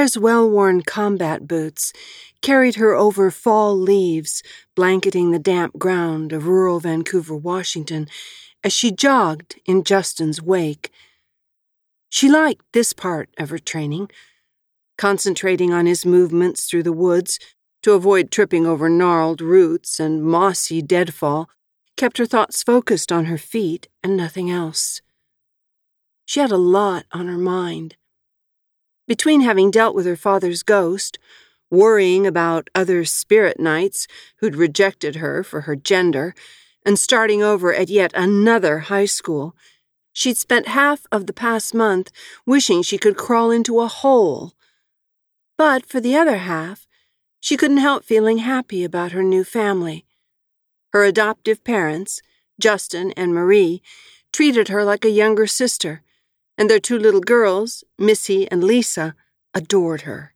Claire's well-worn combat boots carried her over fall leaves, blanketing the damp ground of rural Vancouver, Washington, as she jogged in Justin's wake. She liked this part of her training. Concentrating on his movements through the woods to avoid tripping over gnarled roots and mossy deadfall kept her thoughts focused on her feet and nothing else. She had a lot on her mind. Between having dealt with her father's ghost, worrying about other spirit knights who'd rejected her for her gender, and starting over at yet another high school, she'd spent half of the past month wishing she could crawl into a hole. But for the other half, she couldn't help feeling happy about her new family. Her adoptive parents, Justin and Marie, treated her like a younger sister, and their two little girls, Missy and Lisa, adored her.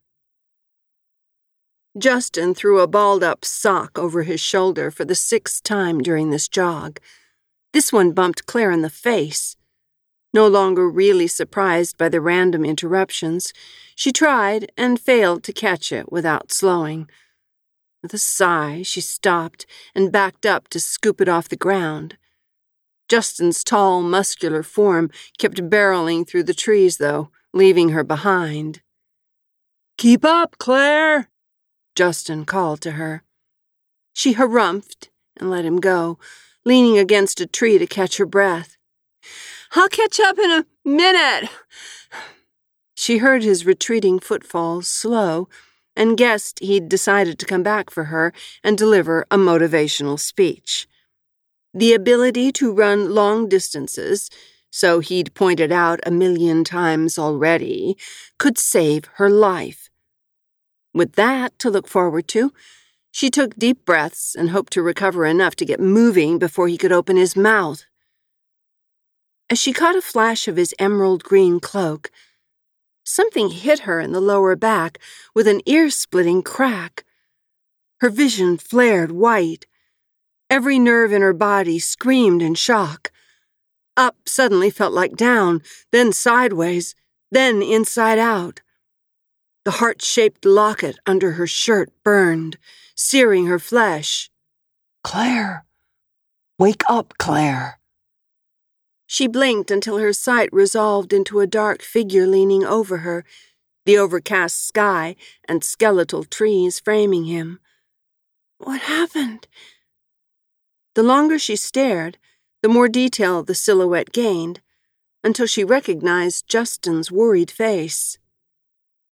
Justin threw a balled-up sock over his shoulder for the 6th time during this jog. This one bumped Claire in the face. No longer really surprised by the random interruptions, she tried and failed to catch it without slowing. With a sigh, she stopped and backed up to scoop it off the ground. Justin's tall, muscular form kept barreling through the trees, though, leaving her behind. "Keep up, Claire!" Justin called to her. She harumphed and let him go, leaning against a tree to catch her breath. "I'll catch up in a minute." She heard his retreating footfalls slow and guessed he'd decided to come back for her and deliver a motivational speech. The ability to run long distances, so he'd pointed out 1,000,000 times already, could save her life. With that to look forward to, she took deep breaths and hoped to recover enough to get moving before he could open his mouth. As she caught a flash of his emerald-green cloak, something hit her in the lower back with an ear-splitting crack. Her vision flared white. Every nerve in her body screamed in shock. Up suddenly felt like down, then sideways, then inside out. The heart-shaped locket under her shirt burned, searing her flesh. "Claire! Wake up, Claire!" She blinked until her sight resolved into a dark figure leaning over her, the overcast sky and skeletal trees framing him. What happened? The longer she stared, the more detail the silhouette gained, until she recognized Justin's worried face.